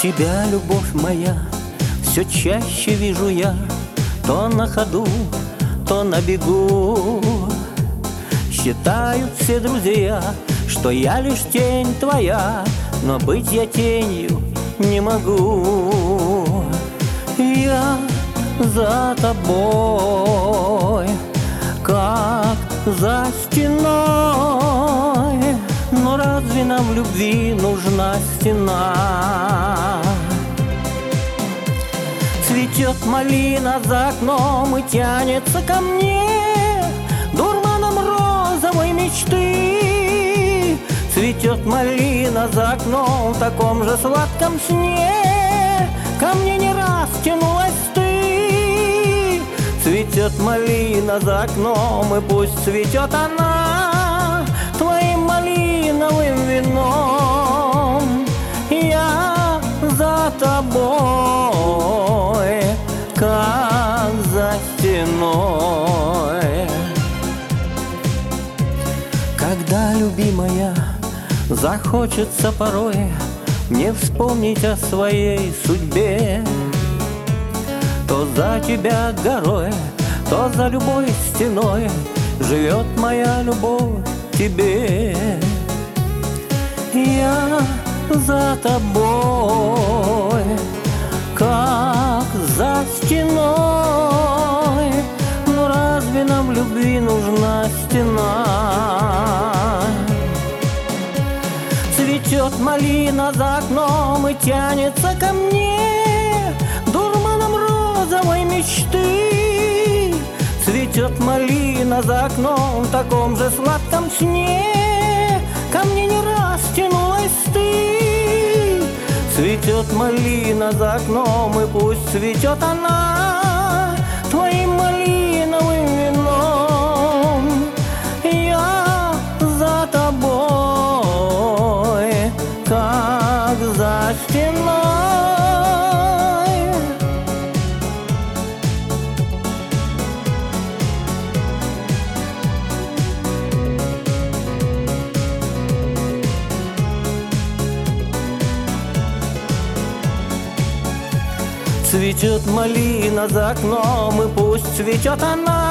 Тебя, любовь моя, все чаще вижу я, то на ходу, то на бегу. Считают все друзья, что я лишь тень твоя, но быть я тенью не могу. Я за тобой, как за стеной, но разве нам в любви нужна стена? Цветет малина за окном и тянется ко мне дурманом розовой мечты. Цветет малина за окном в таком же сладком сне, ко мне не раз тянулась ты. Цветет малина за окном, и пусть цветет она твоим малиновым вином. Я за тобой, как за стеной. Когда, любимая, захочется порой мне вспомнить о своей судьбе, то за тебя горой, то за любой стеной живет моя любовь к тебе. Я за тобой, как за стеной, но разве нам в любви нужна стена? Цветет малина за окном и тянется ко мне дурманом розовой мечты. Цветет малина за окном в таком же сладком сне, ко мне не раз тянулась ты. Цветет малина за окном, и пусть цветет она твоим малиновым вином. Я за тобой, как за стеной. Цветет малина за окном, и пусть цветет она